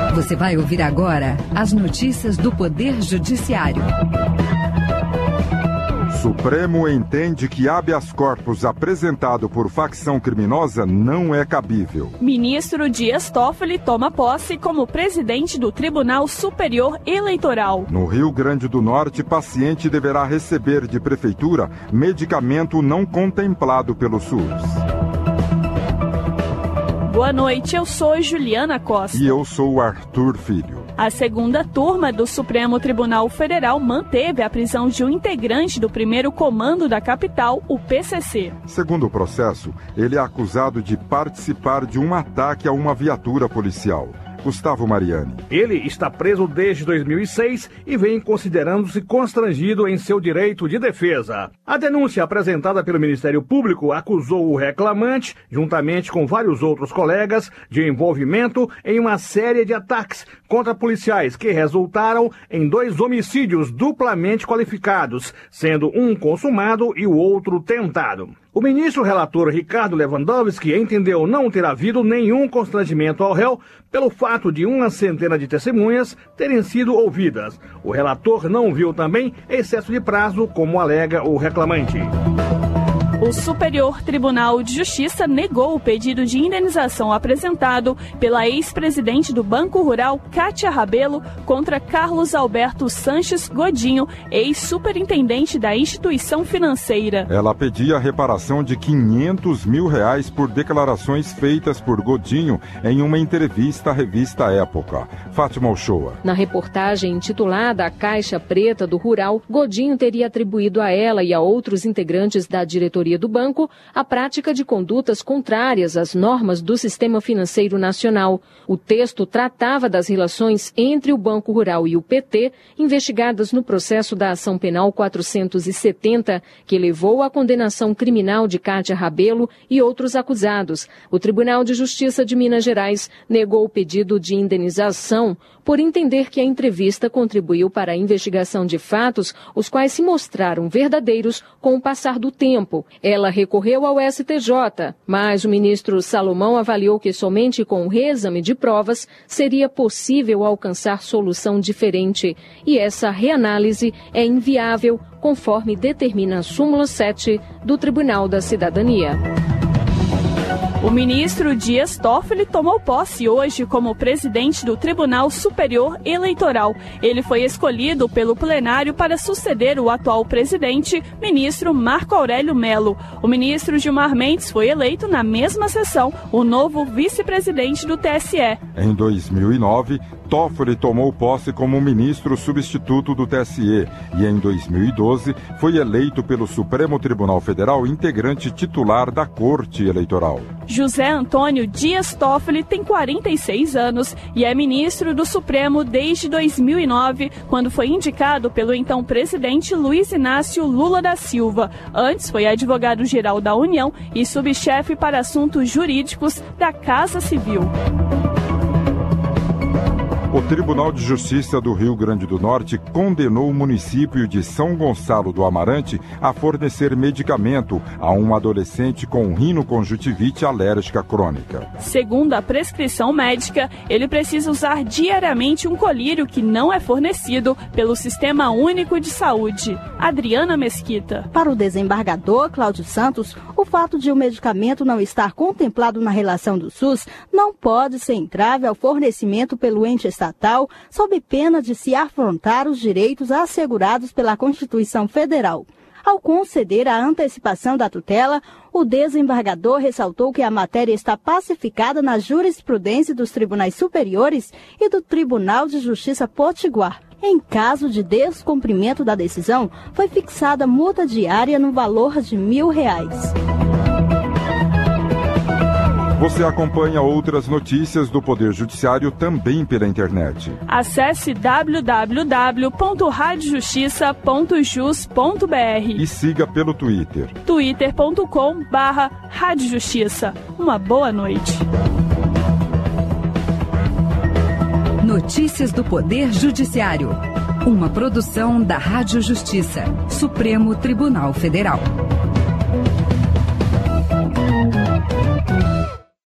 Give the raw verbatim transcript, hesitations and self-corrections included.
Você vai ouvir agora as notícias do Poder Judiciário. Supremo entende que habeas corpus apresentado por facção criminosa não é cabível. Ministro Dias Toffoli toma posse como presidente do Tribunal Superior Eleitoral. No Rio Grande do Norte, paciente deverá receber de prefeitura medicamento não contemplado pelo SUS. Boa noite, eu sou Juliana Costa. E eu sou Arthur Filho. A segunda turma do Supremo Tribunal Federal manteve a prisão de um integrante do primeiro comando da capital, o P C C. Segundo o processo, ele é acusado de participar de um ataque a uma viatura policial. Gustavo Mariani. Ele está preso desde dois mil e seis e vem considerando-se constrangido em seu direito de defesa. A denúncia apresentada pelo Ministério Público acusou o reclamante, juntamente com vários outros colegas, de envolvimento em uma série de ataques contra policiais que resultaram em dois homicídios duplamente qualificados, sendo um consumado e o outro tentado. O ministro relator Ricardo Lewandowski entendeu não ter havido nenhum constrangimento ao réu pelo fato de uma centena de testemunhas terem sido ouvidas. O relator não viu também excesso de prazo, como alega o reclamante. O Superior Tribunal de Justiça negou o pedido de indenização apresentado pela ex-presidente do Banco Rural, Kátia Rabelo, contra Carlos Alberto Sanches Godinho, ex-superintendente da instituição financeira. Ela pedia a reparação de quinhentos mil reais por declarações feitas por Godinho em uma entrevista à revista Época. Fátima Uchoa. Na reportagem intitulada A Caixa Preta do Rural, Godinho teria atribuído a ela e a outros integrantes da diretoria do banco a prática de condutas contrárias às normas do Sistema Financeiro Nacional. O texto tratava das relações entre o Banco Rural e o P T, investigadas no processo da Ação Penal quatrocentos e setenta, que levou à condenação criminal de Kátia Rabelo e outros acusados. O Tribunal de Justiça de Minas Gerais negou o pedido de indenização por entender que a entrevista contribuiu para a investigação de fatos, os quais se mostraram verdadeiros com o passar do tempo. Ela recorreu ao S T J, mas o ministro Salomão avaliou que somente com o reexame de provas seria possível alcançar solução diferente. E essa reanálise é inviável, conforme determina a súmula sete do Tribunal da Cidadania. O ministro Dias Toffoli tomou posse hoje como presidente do Tribunal Superior Eleitoral. Ele foi escolhido pelo plenário para suceder o atual presidente, ministro Marco Aurélio Mello. O ministro Gilmar Mendes foi eleito na mesma sessão o novo vice-presidente do T S E. Em dois mil e nove, Toffoli tomou posse como ministro substituto do T S E e em dois mil e doze foi eleito pelo Supremo Tribunal Federal integrante titular da Corte Eleitoral. José Antônio Dias Toffoli tem quarenta e seis anos e é ministro do Supremo desde dois mil e nove, quando foi indicado pelo então presidente Luiz Inácio Lula da Silva. Antes foi advogado-geral da União e subchefe para assuntos jurídicos da Casa Civil. O Tribunal de Justiça do Rio Grande do Norte condenou o município de São Gonçalo do Amarante a fornecer medicamento a um adolescente com rinoconjuntivite alérgica crônica. Segundo a prescrição médica, ele precisa usar diariamente um colírio que não é fornecido pelo Sistema Único de Saúde. Adriana Mesquita. Para o desembargador Cláudio Santos, o fato de o medicamento não estar contemplado na relação do SUS não pode ser entrave ao fornecimento pelo ente estatal, sob pena de se afrontar os direitos assegurados pela Constituição Federal. Ao conceder a antecipação da tutela, o desembargador ressaltou que a matéria está pacificada na jurisprudência dos tribunais superiores e do Tribunal de Justiça Potiguar. Em caso de descumprimento da decisão, foi fixada multa diária no valor de mil reais. Você acompanha outras notícias do Poder Judiciário também pela internet. Acesse w w w ponto rádio justiça ponto jus ponto b r e siga pelo Twitter. twitter ponto com barra rádio justiça. Uma boa noite. Notícias do Poder Judiciário. Uma produção da Rádio Justiça, Supremo Tribunal Federal.